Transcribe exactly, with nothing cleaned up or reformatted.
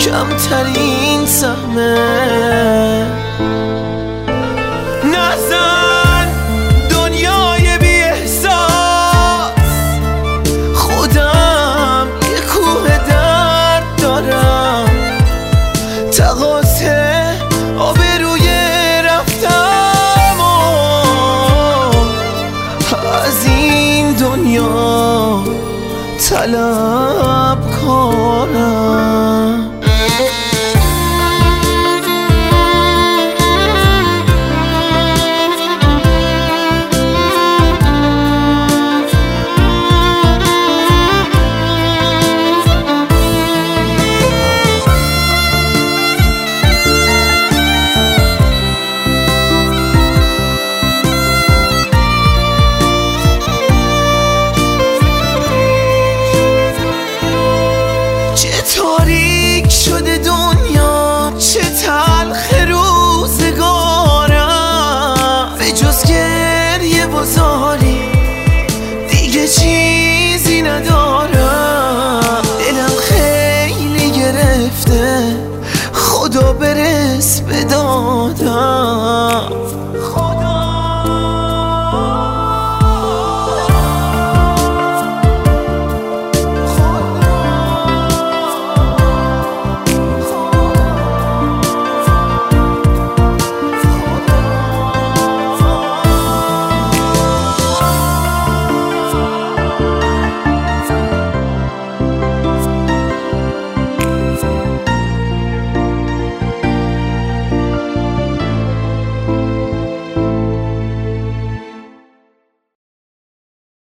کمترین سهمه. نزن دنیای بی احساس، خودم یه کوه درد دارم، تقاطع آبروی رفتم و از این دنیا طلب کنم. تاریک شده دنیا، چه تلخ روزگارم، به جز گریه و زاری دیگه چیزی ندارم. دلم خیلی گرفته، خدا برس به دادم.